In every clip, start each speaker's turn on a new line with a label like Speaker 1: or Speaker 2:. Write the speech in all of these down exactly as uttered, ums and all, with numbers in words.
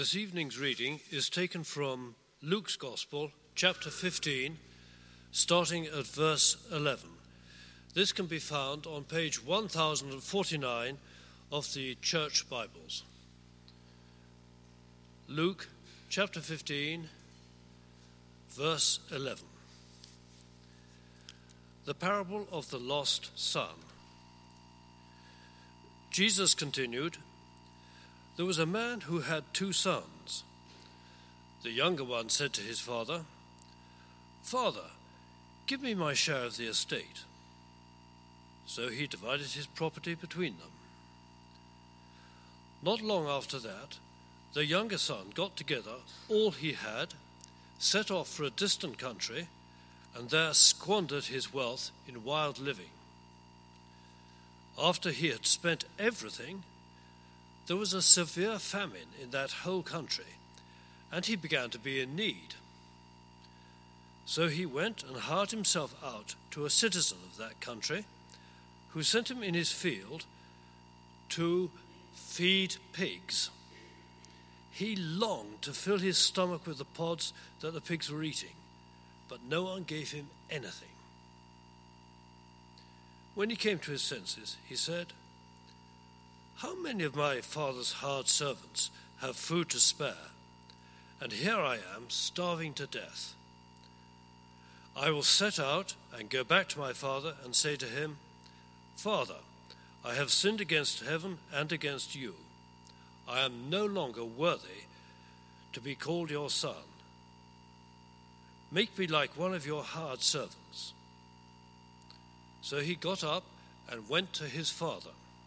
Speaker 1: This evening's reading is taken from Luke's Gospel, chapter fifteen, starting at verse eleven. This can be found on page one thousand forty-nine of the Church Bibles. Luke, chapter fifteen, verse eleven. The parable of the lost son. Jesus continued, "There was a man who had two sons. The younger one said to his father, 'Father, give me my share of the estate.' So he divided his property between them. Not long after that, the younger son got together all he had, set off for a distant country, and there squandered his wealth in wild living. After he had spent everything, there was a severe famine in that whole country, and he began to be in need. So he went and hired himself out to a citizen of that country, who sent him in his field to feed pigs. He longed to fill his stomach with the pods that the pigs were eating, but no one gave him anything. When he came to his senses, he said, 'How many of my father's hired servants have food to spare, and here I am starving to death? I will set out and go back to my father and say to him, Father, I have sinned against heaven and against you. I am no longer worthy to be called your son. Make me like one of your hired servants.' So he got up and went to his father.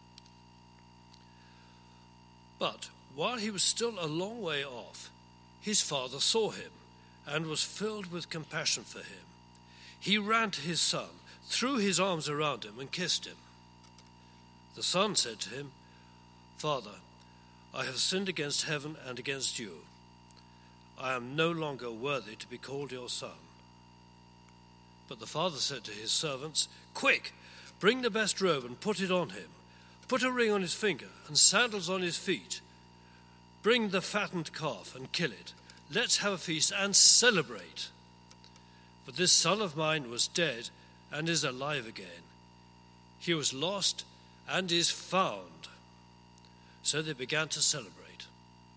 Speaker 1: But while he was still a long way off, his father saw him and was filled with compassion for him. He ran to his son, threw his arms around him, and kissed him. The son said to him, 'Father, I have sinned against heaven and against you. I am no longer worthy to be called your son.' But the father said to his servants, 'Quick, bring the best robe and put it on him. Put a ring on his finger and sandals on his feet. Bring the fattened calf and kill it. Let's have a feast and celebrate. For this son of mine was dead and is alive again. He was lost and is found.' So they began to celebrate.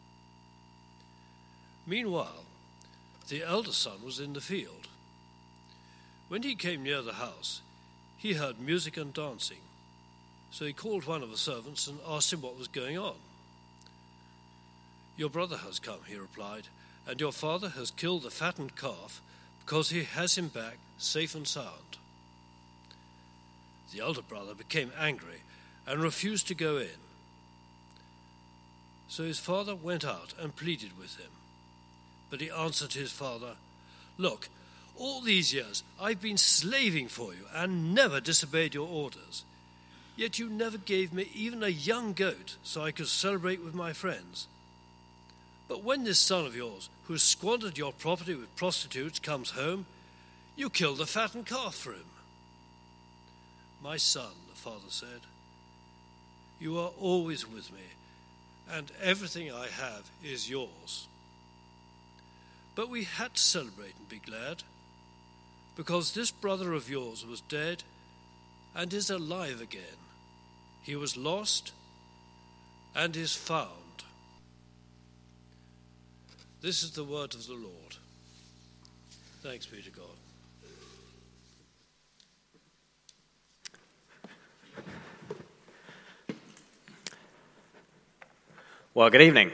Speaker 1: Meanwhile, the elder son was in the field. When he came near the house, he heard music and dancing. So he called one of the servants and asked him what was going on. 'Your brother has come,' he replied, 'and your father has killed the fattened calf because he has him back safe and sound.' The elder brother became angry and refused to go in. So his father went out and pleaded with him. But he answered his father, 'Look, all these years I've been slaving for you and never disobeyed your orders. Yet you never gave me even a young goat so I could celebrate with my friends. But when this son of yours, who has squandered your property with prostitutes, comes home, you kill the fattened calf for him.' 'My son,' the father said, 'you are always with me, and everything I have is yours. But we had to celebrate and be glad, because this brother of yours was dead and is alive again. He was lost and is found.' This is the word of the Lord. Thanks be to God."
Speaker 2: Well, good evening.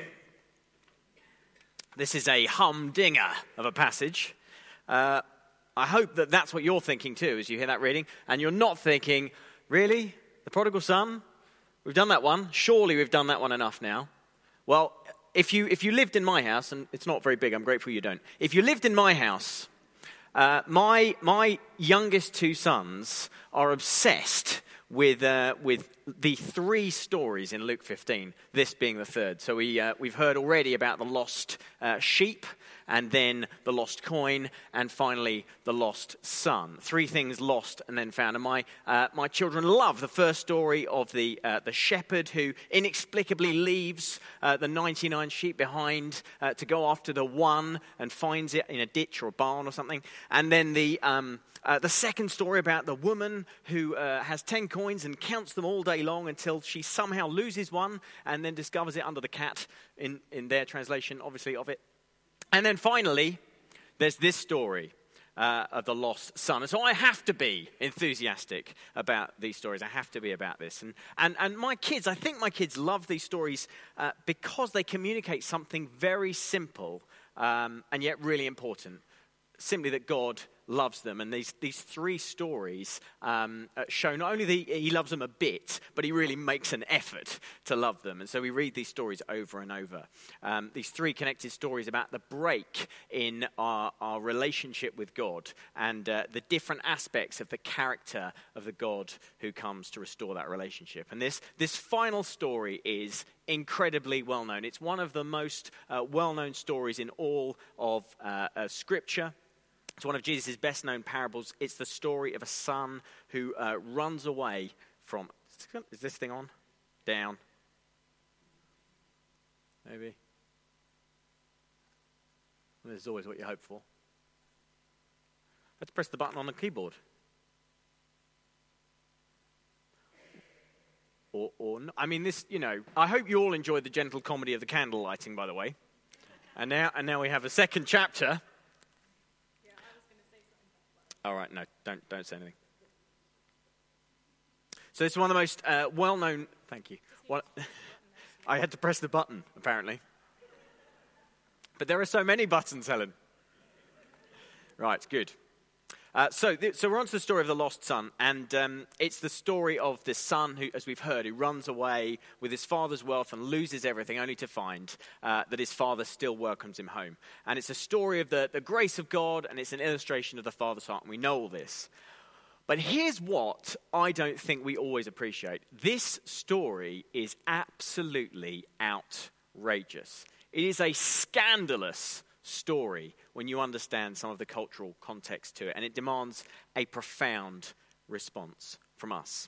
Speaker 2: This is a humdinger of a passage. Uh, I hope that that's what you're thinking too as you hear that reading, and you're not thinking, really? The prodigal son? We've done that one. Surely we've done that one enough now. Well, if you if you lived in my house, and it's not very big, I'm grateful you don't. If you lived in my house, uh, my my youngest two sons are obsessed with uh, with the three stories in Luke fifteen, this being the third. So we, uh, we've heard already about the lost uh, sheep, and then the lost coin, and finally the lost son. Three things lost and then found. And my uh, my children love the first story of the uh, the shepherd who inexplicably leaves uh, the ninety-nine sheep behind uh, to go after the one and finds it in a ditch or a barn or something. And then the um, uh, the second story about the woman who uh, has ten coins and counts them all day long until she somehow loses one and then discovers it under the cat in, in their translation, obviously, of it. And then finally, there's this story uh, of the lost son. And so I have to be enthusiastic about these stories. I have to be about this. And and, and my kids, I think my kids love these stories uh, because they communicate something very simple um, and yet really important. Simply that God loves them. And these, these three stories um, show not only that he loves them a bit, but he really makes an effort to love them. And so we read these stories over and over. Um, these three connected stories about the break in our, our relationship with God and uh, the different aspects of the character of the God who comes to restore that relationship. And this, this final story is incredibly well known. It's one of the most uh, well-known stories in all of uh, uh, Scripture. It's one of Jesus' best-known parables. It's the story of a son who uh, runs away from... Is this thing on? Down. Maybe. This is always what you hope for. Let's press the button on the keyboard. Or, or not. I mean, this, you know, I hope you all enjoyed the gentle comedy of the candle lighting, by the way. And now, and now we have a second chapter. All right, no, don't don't say anything. So it's one of the most uh, well-known... Thank you. What, I had to press the button, apparently. But there are so many buttons, Helen. Right, good. Uh, so, th- so we're on to the story of the lost son, and um, it's the story of this son who, as we've heard, who runs away with his father's wealth and loses everything, only to find uh, that his father still welcomes him home. And it's a story of the, the grace of God, and it's an illustration of the Father's heart, and we know all this. But here's what I don't think we always appreciate. This story is absolutely outrageous. It is a scandalous story when you understand some of the cultural context to it, and it demands a profound response from us.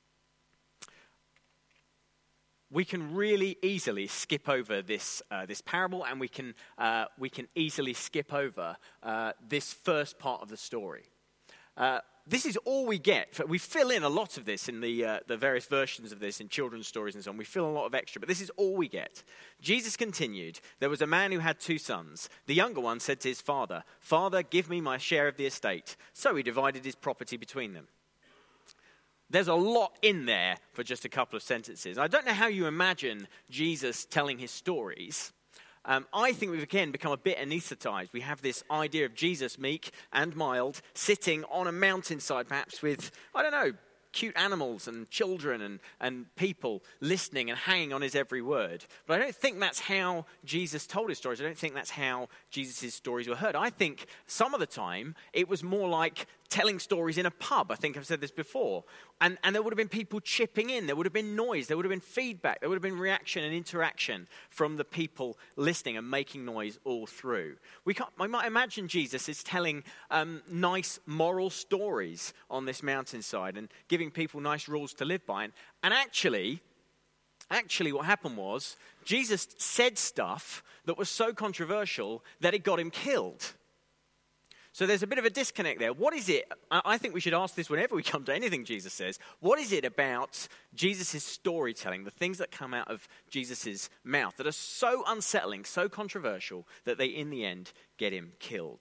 Speaker 2: We can really easily skip over this uh, this parable, and we can uh, we can easily skip over uh, this first part of the story. Uh, This is all we get. We fill in a lot of this in the uh, the various versions of this in children's stories and so on. We fill in a lot of extra, but this is all we get. Jesus continued, there was a man who had two sons. The younger one said to his father, "Father, give me my share of the estate." So he divided his property between them. There's a lot in there for just a couple of sentences. I don't know how you imagine Jesus telling his stories. Um, I think we've again become a bit anesthetized. We have this idea of Jesus, meek and mild, sitting on a mountainside, perhaps with, I don't know, cute animals and children and, and people listening and hanging on his every word. But I don't think that's how Jesus told his stories. I don't think that's how Jesus' stories were heard. I think some of the time it was more like telling stories in a pub. I think I've said this before. And, and there would have been people chipping in. There would have been noise. There would have been feedback. There would have been reaction and interaction from the people listening and making noise all through. We can't, I might imagine Jesus is telling um, nice moral stories on this mountainside and giving people nice rules to live by. And, and actually, actually what happened was Jesus said stuff that was so controversial that it got him killed. So there's a bit of a disconnect there. What is it? I think we should ask this whenever we come to anything Jesus says. What is it about Jesus' storytelling, the things that come out of Jesus' mouth that are so unsettling, so controversial, that they in the end get him killed?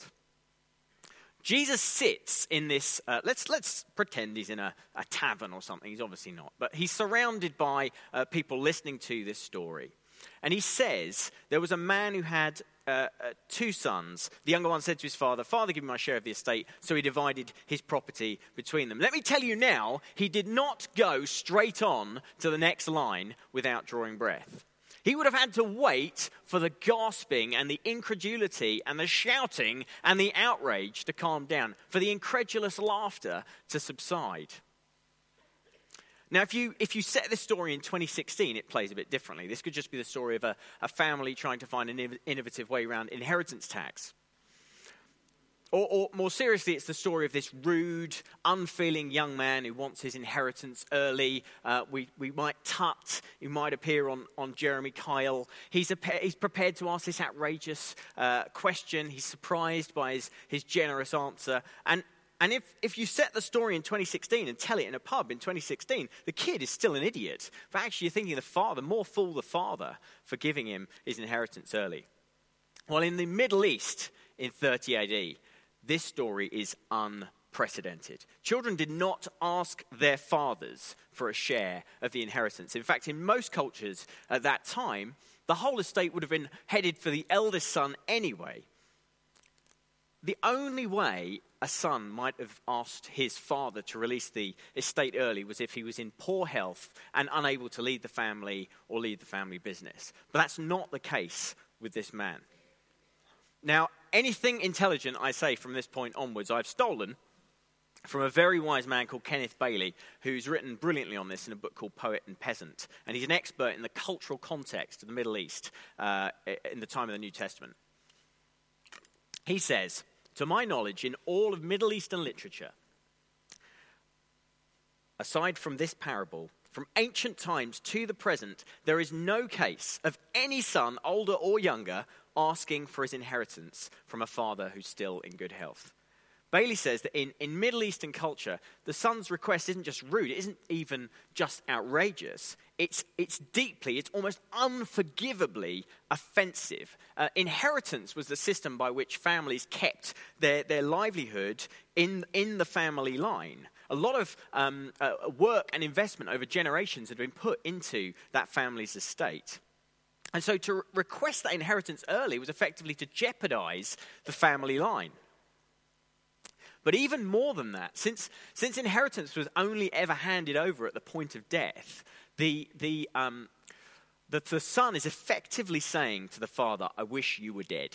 Speaker 2: Jesus sits in this, uh, let's let's pretend he's in a, a tavern or something. He's obviously not. But he's surrounded by uh, people listening to this story. And he says, there was a man who had uh, uh, two sons. The younger one said to his father, "Father, give me my share of the estate." So he divided his property between them. Let me tell you now, he did not go straight on to the next line without drawing breath. He would have had to wait for the gasping and the incredulity and the shouting and the outrage to calm down, for the incredulous laughter to subside. Now, if you if you set this story in twenty sixteen, it plays a bit differently. This could just be the story of a, a family trying to find an innovative way around inheritance tax. Or, or more seriously, it's the story of this rude, unfeeling young man who wants his inheritance early. Uh, we, we might Tut, who might appear on, on Jeremy Kyle. He's, a, he's prepared to ask this outrageous uh, question. He's surprised by his, his generous answer. And And if, if you set the story in twenty sixteen and tell it in a pub in twenty sixteen, the kid is still an idiot. But actually, you're thinking the father, more fool the father for giving him his inheritance early. Well, in the Middle East in thirty A D, this story is unprecedented. Children did not ask their fathers for a share of the inheritance. In fact, in most cultures at that time, the whole estate would have been headed for the eldest son anyway. The only way a son might have asked his father to release the estate early was if he was in poor health and unable to lead the family or lead the family business. But that's not the case with this man. Now, anything intelligent I say from this point onwards, I've stolen from a very wise man called Kenneth Bailey, who's written brilliantly on this in a book called Poet and Peasant. And he's an expert in the cultural context of the Middle East uh, in the time of the New Testament. He says, to my knowledge, in all of Middle Eastern literature, aside from this parable, from ancient times to the present, there is no case of any son, older or younger, asking for his inheritance from a father who's still in good health. Bailey says that in, in Middle Eastern culture, the son's request isn't just rude, it isn't even just outrageous. It's, it's deeply, it's almost unforgivably offensive. Uh, inheritance was the system by which families kept their, their livelihood in, in the family line. A lot of um, uh, work and investment over generations had been put into that family's estate. And so to re- request that inheritance early was effectively to jeopardize the family line. But even more than that, since, since inheritance was only ever handed over at the point of death, the, the, um, the, the son is effectively saying to the father, I wish you were dead.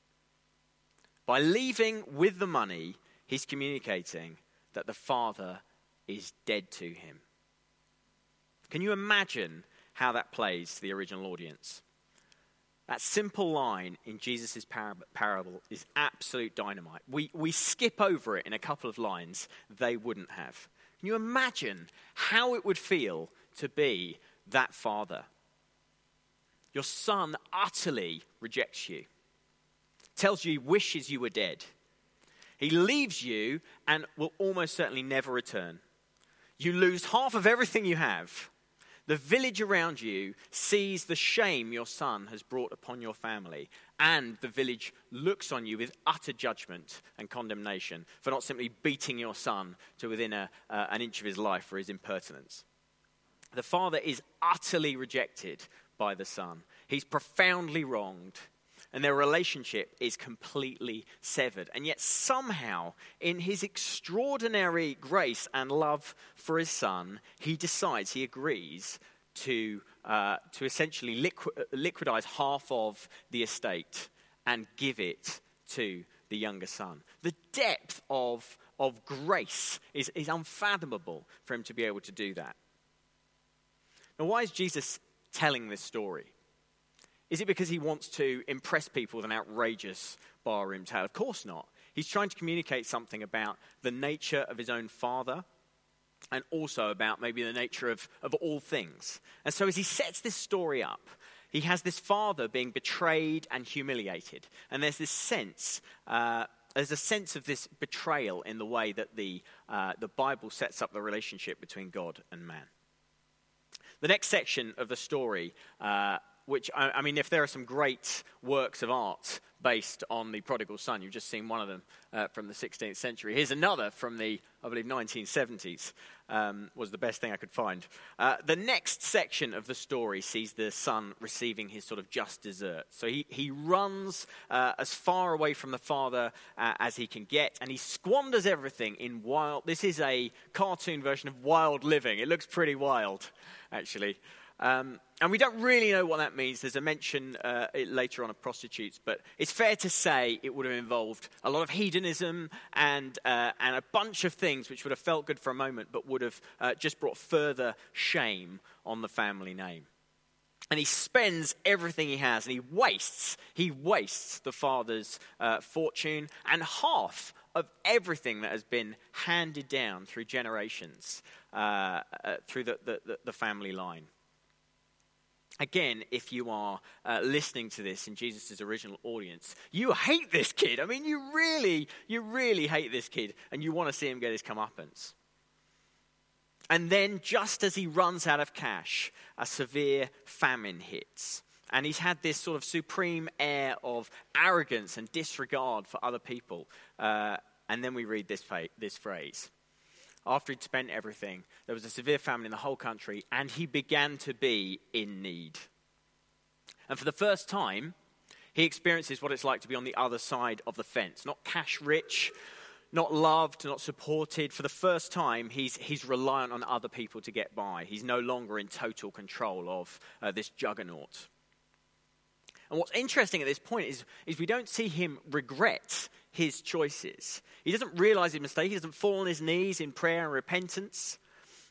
Speaker 2: By leaving with the money, he's communicating that the father is dead to him. Can you imagine how that plays to the original audience? That simple line in Jesus' parable is absolute dynamite. We, we skip over it in a couple of lines they wouldn't have. Can you imagine how it would feel to be that father? Your son utterly rejects you, tells you he wishes you were dead. He leaves you and will almost certainly never return. You lose half of everything you have. The village around you sees the shame your son has brought upon your family, and the village looks on you with utter judgment and condemnation for not simply beating your son to within a, uh, an inch of his life for his impertinence. The father is utterly rejected by the son. He's profoundly wronged, and their relationship is completely severed. And yet somehow, in his extraordinary grace and love for his son, he decides, he agrees to, uh, to essentially liqu- liquidize half of the estate and give it to the younger son. The depth of, of grace is, is unfathomable for him to be able to do that. Now, why is Jesus telling this story? Is it because he wants to impress people with an outrageous barroom tale? Of course not. He's trying to communicate something about the nature of his own father and also about maybe the nature of, of all things. And so as he sets this story up, he has this father being betrayed and humiliated. And there's this sense, uh, there's a sense of this betrayal in the way that the, uh, the Bible sets up the relationship between God and man. The next section of the story uh, Which, I mean, if there are some great works of art based on the prodigal son, you've just seen one of them uh, from the sixteenth century. Here's another from the, I believe, nineteen seventies, um, was the best thing I could find. Uh, the next section of the story sees the son receiving his sort of just desert. So he, he runs uh, as far away from the father uh, as he can get, and he squanders everything in wild, this is a cartoon version of Wild Living. It looks pretty wild, actually. Um, and we don't really know what that means. There's a mention uh, later on of prostitutes, but it's fair to say it would have involved a lot of hedonism and uh, and a bunch of things which would have felt good for a moment, but would have uh, just brought further shame on the family name. And he spends everything he has, and he wastes, he wastes the father's uh, fortune and half of everything that has been handed down through generations, uh, uh, through the, the, the family line. Again, if you are uh, listening to this in Jesus' original audience, you hate this kid. I mean, you really, you really hate this kid, and you want to see him get his comeuppance. And then, just as he runs out of cash, a severe famine hits. And he's had this sort of supreme air of arrogance and disregard for other people. Uh, and then we read this, this phrase. After he'd spent everything, there was a severe famine in the whole country, and he began to be in need. And for the first time, he experiences what it's like to be on the other side of the fence. Not cash rich, not loved, not supported. For the first time, he's, he's reliant on other people to get by. He's no longer in total control of uh, this juggernaut. And what's interesting at this point is, is we don't see him regret his choices. He doesn't realize his mistake. He doesn't fall on his knees in prayer and repentance.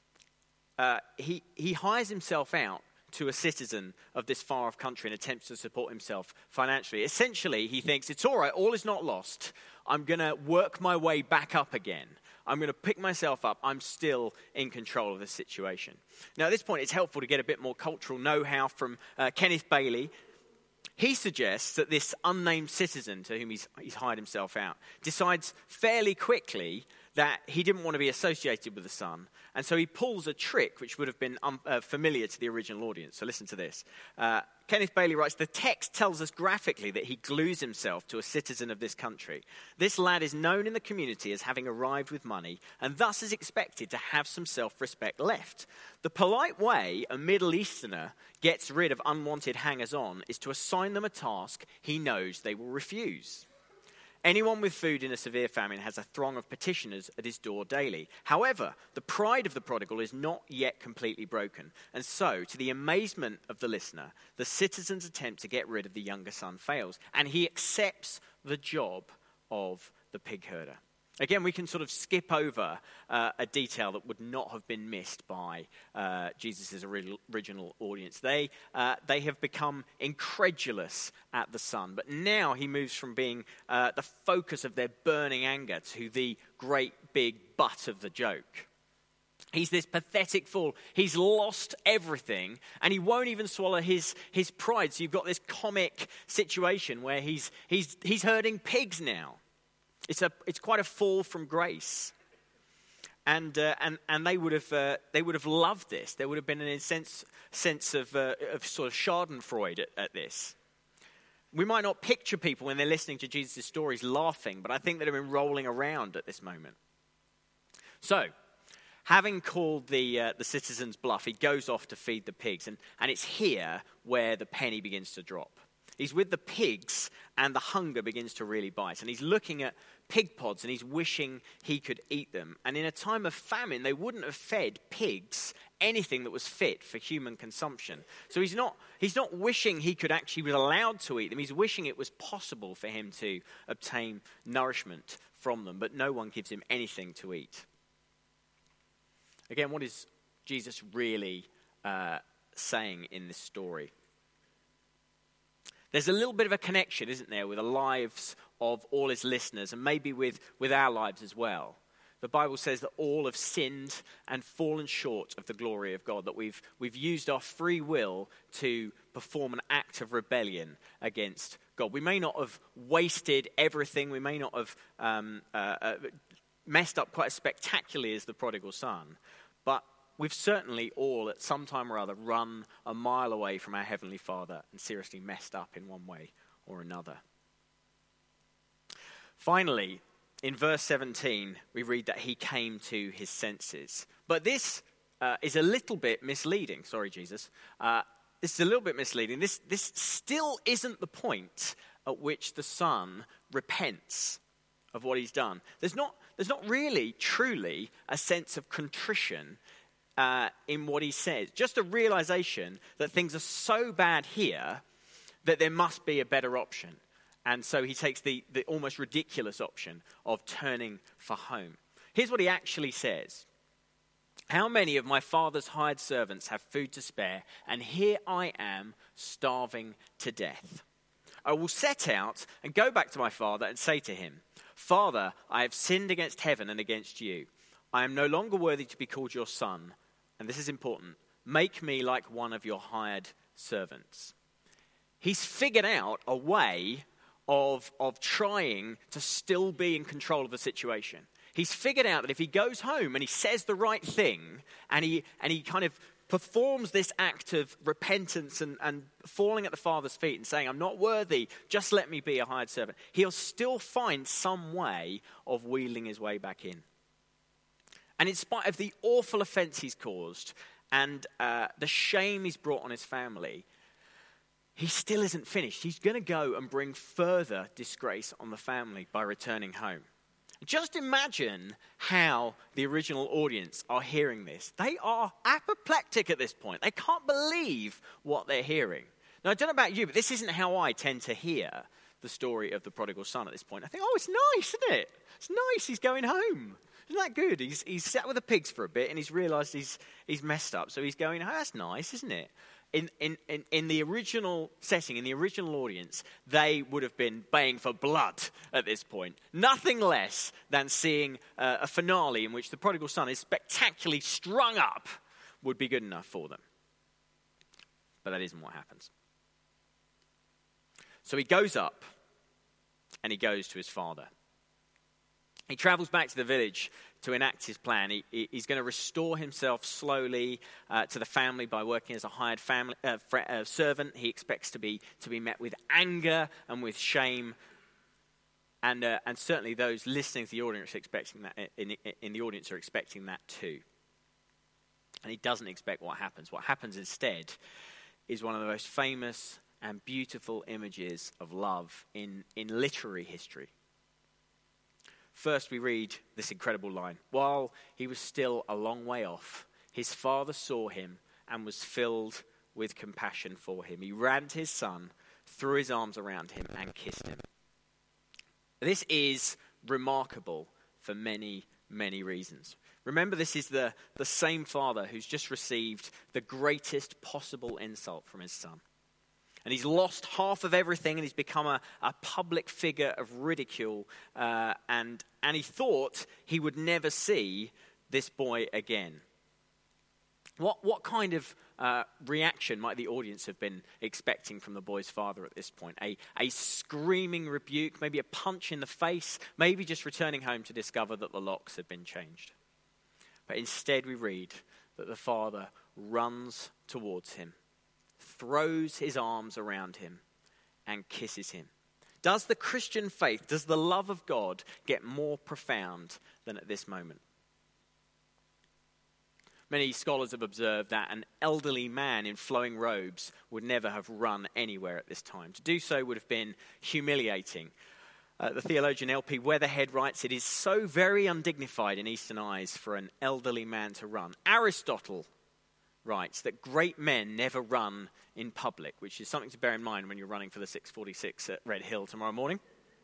Speaker 2: Uh, he, he hires himself out to a citizen of this far-off country and attempts to support himself financially. Essentially, he thinks, it's all right, all is not lost. I'm going to work my way back up again. I'm going to pick myself up. I'm still in control of the situation. Now, at this point, it's helpful to get a bit more cultural know-how from uh, Kenneth Bailey. He suggests that this unnamed citizen to whom he's, he's hired himself out decides fairly quickly that he didn't want to be associated with the son. And so he pulls a trick which would have been um, uh, familiar to the original audience. So listen to this. Uh, Kenneth Bailey writes, the text tells us graphically that he glues himself to a citizen of this country. This lad is known in the community as having arrived with money and thus is expected to have some self-respect left. The polite way a Middle Easterner gets rid of unwanted hangers-on is to assign them a task he knows they will refuse. Anyone with food in a severe famine has a throng of petitioners at his door daily. However, the pride of the prodigal is not yet completely broken. And so, to the amazement of the listener, the citizen's attempt to get rid of the younger son fails. And he accepts the job of the pig herder. Again, we can sort of skip over uh, a detail that would not have been missed by uh, Jesus' original, original audience. They, uh, they have become incredulous at the son, but now he moves from being uh, the focus of their burning anger to the great big butt of the joke. He's this pathetic fool. He's lost everything, and he won't even swallow his, his pride. So you've got this comic situation where he's, he's, he's herding pigs now. It's a it's quite a fall from grace, and uh, and and they would have uh, they would have loved this. There would have been an sense sense of uh, of sort of Schadenfreude at, at this. We might not picture people when they're listening to Jesus' stories laughing, but I think they'd have been rolling around at this moment. So, having called the uh, the citizen's bluff, he goes off to feed the pigs, and and it's here where the penny begins to drop. He's with the pigs, and the hunger begins to really bite. And he's looking at pig pods, and he's wishing he could eat them. And in a time of famine, they wouldn't have fed pigs anything that was fit for human consumption. So he's not he's not wishing he could actually be allowed to eat them. He's wishing it was possible for him to obtain nourishment from them. But no one gives him anything to eat. Again, what is Jesus really uh, saying in this story? There's a little bit of a connection, isn't there, with the lives of all his listeners and maybe with, with our lives as well. The Bible says that all have sinned and fallen short of the glory of God, that we've, we've used our free will to perform an act of rebellion against God. We may not have wasted everything. We may not have um, uh, uh, messed up quite as spectacularly as the prodigal son, but we've certainly all, at some time or other, run a mile away from our Heavenly Father and seriously messed up in one way or another. Finally, in verse seventeen, we read that he came to his senses. But this uh, is a little bit misleading. Sorry, Jesus. Uh, this is a little bit misleading. This, this still isn't the point at which the son repents of what he's done. There's not, there's not really, truly, a sense of contrition uh, in what he says. Just a realization that things are so bad here that there must be a better option. And so he takes the, the almost ridiculous option of turning for home. Here's what he actually says. How many of my father's hired servants have food to spare, and here I am starving to death? I will set out and go back to my father and say to him, Father, I have sinned against heaven and against you. I am no longer worthy to be called your son. And this is important. Make me like one of your hired servants. He's figured out a way of, of trying to still be in control of the situation. He's figured out that if he goes home and he says the right thing and he and he kind of performs this act of repentance and, and falling at the Father's feet and saying, I'm not worthy, just let me be a hired servant, he'll still find some way of wheeling his way back in. And in spite of the awful offense he's caused and uh, the shame he's brought on his family, he still isn't finished. He's going to go and bring further disgrace on the family by returning home. Just imagine how the original audience are hearing this. They are apoplectic at this point. They can't believe what they're hearing. Now, I don't know about you, but this isn't how I tend to hear the story of the prodigal son at this point. I think, oh, it's nice, isn't it? It's nice, he's going home. Isn't that good? He's, he's sat with the pigs for a bit and he's realized he's, he's messed up. So he's going, oh, that's nice, isn't it? In, in, in, in the original setting, in the original audience, they would have been baying for blood at this point. Nothing less than seeing uh, a finale in which the prodigal son is spectacularly strung up would be good enough for them. But that isn't what happens. So he goes up and he goes to his father. He travels back to the village to enact his plan. He, he, he's going to restore himself slowly uh, to the family by working as a hired family, uh, fr- uh, servant. He expects to be to be met with anger and with shame, and uh, and certainly those listening to the audience are expecting that. In, in the audience are expecting that too. And he doesn't expect what happens. What happens instead is one of the most famous and beautiful images of love in in literary history. First, we read this incredible line. While he was still a long way off, his father saw him and was filled with compassion for him. He ran to his son, threw his arms around him, and kissed him. This is remarkable for many, many reasons. Remember, this is the, the same father who's just received the greatest possible insult from his son. And he's lost half of everything and he's become a, a public figure of ridicule. Uh, and, and he thought he would never see this boy again. What, what kind of uh, reaction might the audience have been expecting from the boy's father at this point? A, a screaming rebuke, maybe a punch in the face, maybe just returning home to discover that the locks had been changed. But instead we read that the father runs towards him, throws his arms around him, and kisses him. Does the Christian faith, does the love of God get more profound than at this moment? Many scholars have observed that an elderly man in flowing robes would never have run anywhere at this time. To do so would have been humiliating. Uh, the theologian L P Weatherhead writes, it is so very undignified in Eastern eyes for an elderly man to run. Aristotle writes that great men never run in public, which is something to bear in mind when you're running for the six forty-six at Red Hill tomorrow morning.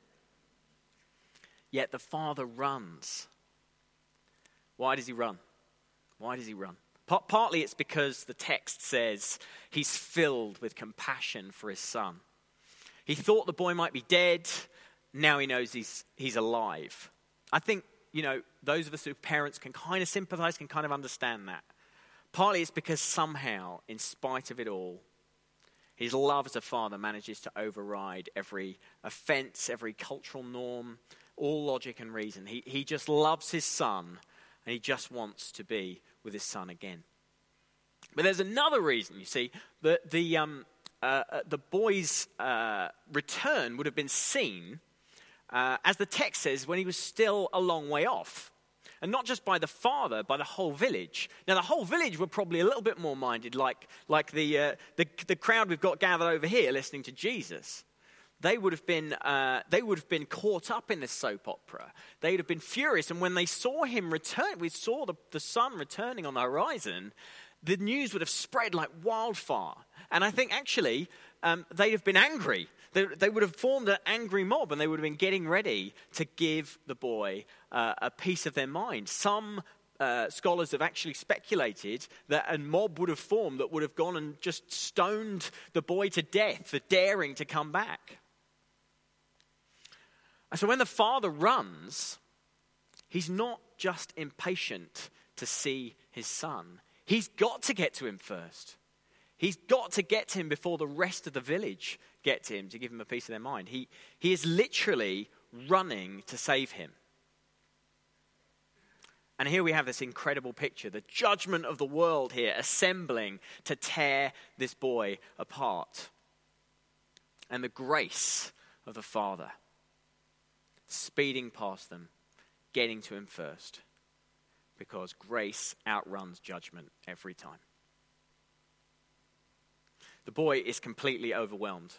Speaker 2: Yet the father runs. Why does he run? Why does he run? P- partly it's because the text says he's filled with compassion for his son. He thought the boy might be dead. Now he knows he's he's alive. I think, you know, those of us who are parents can kind of sympathize, can kind of understand that. Partly it's because somehow, in spite of it all, his love as a father manages to override every offense, every cultural norm, all logic and reason. He, he just loves his son, and he just wants to be with his son again. But there's another reason, you see, that the, um, uh, the boy's uh, return would have been seen, uh, as the text says, when he was still a long way off. And not just by the father, by the whole village. Now, the whole village were probably a little bit more minded, like, like the, uh, the, the crowd we've got gathered over here listening to Jesus. they would have been uh, they would have been caught up in this soap opera. They'd have been furious, and when they saw him return, we saw the, the sun returning on the horizon, the news would have spread like wildfire. And I think actually um, they'd have been angry. They, they would have formed an angry mob, and they would have been getting ready to give the boy uh, a piece of their mind. Some Uh, scholars have actually speculated that a mob would have formed that would have gone and just stoned the boy to death for daring to come back. And so when the father runs, he's not just impatient to see his son. He's got to get to him first. He's got to get to him before the rest of the village get to him to give him a piece of their mind. He, he is literally running to save him. And here we have this incredible picture, the judgment of the world here assembling to tear this boy apart. And the grace of the Father speeding past them, getting to him first. Because grace outruns judgment every time. The boy is completely overwhelmed.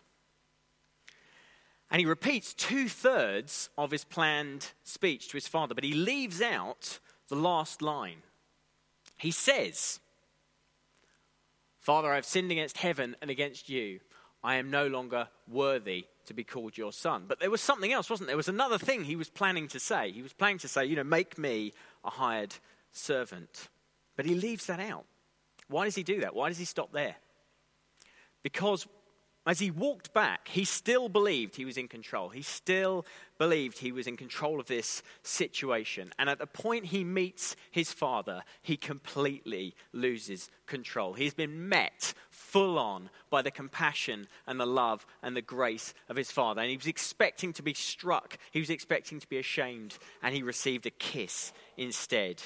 Speaker 2: And he repeats two-thirds of his planned speech to his father, but he leaves out the last line. He says, "Father, I have sinned against heaven and against you. I am no longer worthy to be called your son." But there was something else, wasn't there? There was another thing he was planning to say. He was planning to say, you know, make me a hired servant. But he leaves that out. Why does he do that? Why does he stop there? Because as he walked back, he still believed he was in control. He still believed he was in control of this situation. And at the point he meets his father, he completely loses control. He's been met full on by the compassion and the love and the grace of his father. And he was expecting to be struck. He was expecting to be ashamed. And he received a kiss instead.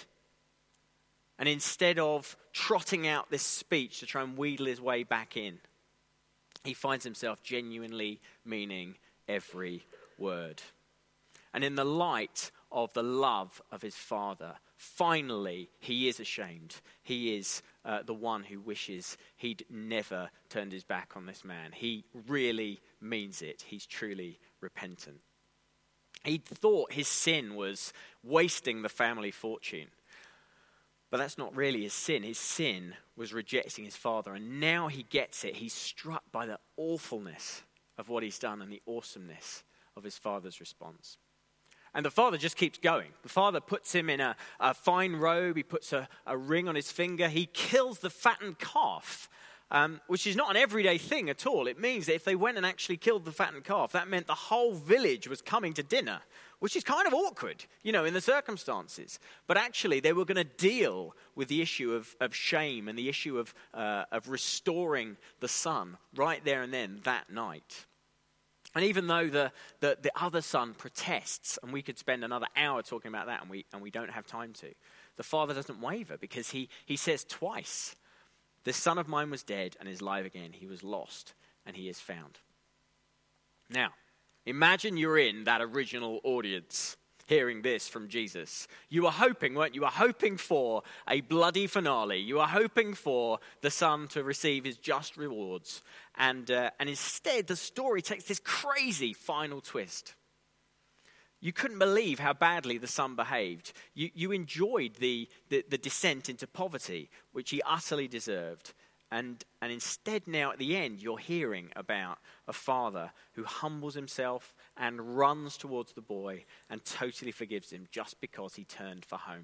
Speaker 2: And instead of trotting out this speech to try and wheedle his way back in, he finds himself genuinely meaning every word. And in the light of the love of his father, finally he is ashamed. He is uh, the one who wishes he'd never turned his back on this man. He really means it. He's truly repentant. He thought his sin was wasting the family fortune. But that's not really his sin. His sin was rejecting his father. And now he gets it. He's struck by the awfulness of what he's done and the awesomeness of his father's response. And the father just keeps going. The father puts him in a, a fine robe. He puts a, a ring on his finger. He kills the fattened calf, um, which is not an everyday thing at all. It means that if they went and actually killed the fattened calf, that meant the whole village was coming to dinner, which is kind of awkward, you know, in the circumstances. But actually, they were going to deal with the issue of, of shame and the issue of, uh, of restoring the son right there and then that night. And even though the, the, the other son protests, and we could spend another hour talking about that, and we, and we don't have time to, the father doesn't waver because he, he says twice, "This son of mine was dead and is alive again. He was lost and he is found." Now, imagine you're in that original audience hearing this from Jesus. You were hoping, weren't you? You were hoping for a bloody finale. You were hoping for the son to receive his just rewards. And, uh, and instead, the story takes this crazy final twist. You couldn't believe how badly the son behaved. You, you enjoyed the, the, the descent into poverty, which he utterly deserved. And, and instead now at the end, you're hearing about a father who humbles himself and runs towards the boy and totally forgives him just because he turned for home.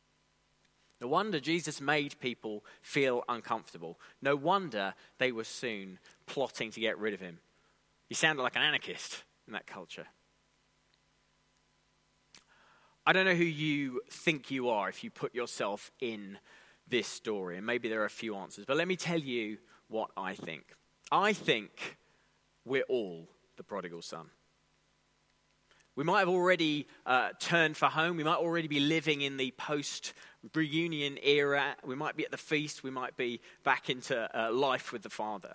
Speaker 2: No wonder Jesus made people feel uncomfortable. No wonder they were soon plotting to get rid of him. He sounded like an anarchist in that culture. I don't know who you think you are if you put yourself in this story, and maybe there are a few answers, but let me tell you what I think. I think we're all the prodigal son. We might have already uh, turned for home. We might already be living in the post-reunion era. We might be at the feast. We might be back into uh, life with the Father.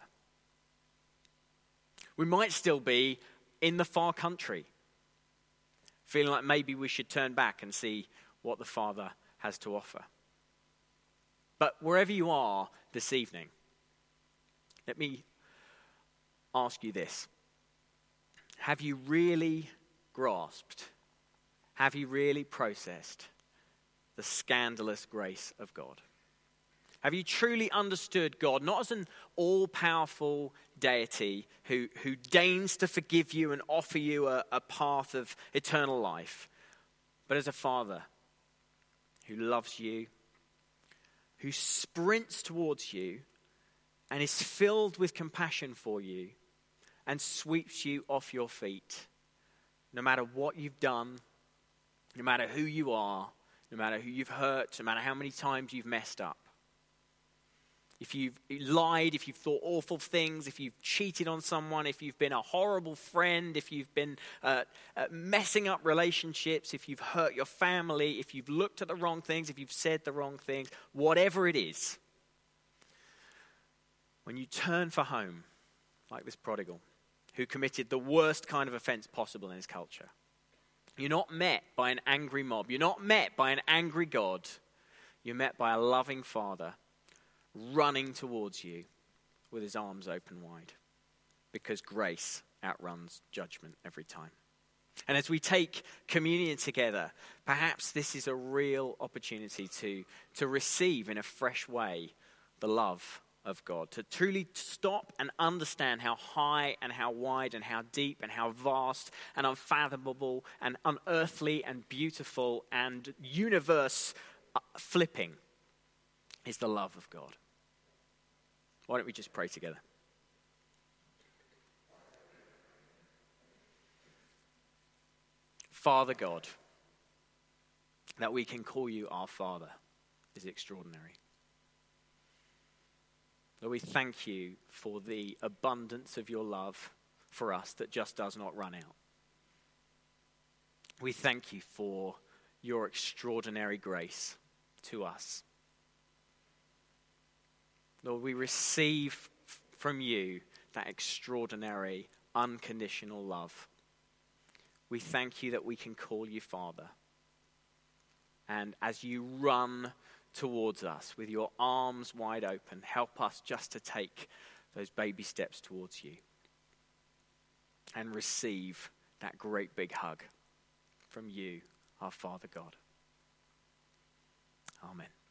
Speaker 2: We might still be in the far country, feeling like maybe we should turn back and see what the Father has to offer. But wherever you are this evening, let me ask you this. have you really grasped, have you really processed the scandalous grace of God? Have you truly understood God, not as an all-powerful deity who, who deigns to forgive you and offer you a, a path of eternal life, but as a Father who loves you, who sprints towards you and is filled with compassion for you and sweeps you off your feet, no matter what you've done, no matter who you are, no matter who you've hurt, no matter how many times you've messed up. If you've lied, if you've thought awful things, if you've cheated on someone, if you've been a horrible friend, if you've been uh, uh, messing up relationships, if you've hurt your family, if you've looked at the wrong things, if you've said the wrong things, whatever it is, when you turn for home, like this prodigal, who committed the worst kind of offense possible in his culture, you're not met by an angry mob. You're not met by an angry God. You're met by a loving Father running towards you with his arms open wide, because grace outruns judgment every time. And as we take communion together, perhaps this is a real opportunity to, to receive in a fresh way the love of God, to truly stop and understand how high and how wide and how deep and how vast and unfathomable and unearthly and beautiful and universe flipping is the love of God. Why don't we just pray together? Father God, that we can call you our Father is extraordinary. Lord, we thank you for the abundance of your love for us that just does not run out. We thank you for your extraordinary grace to us. Lord, we receive from you that extraordinary, unconditional love. We thank you that we can call you Father. And as you run towards us with your arms wide open, help us just to take those baby steps towards you and receive that great big hug from you, our Father God. Amen.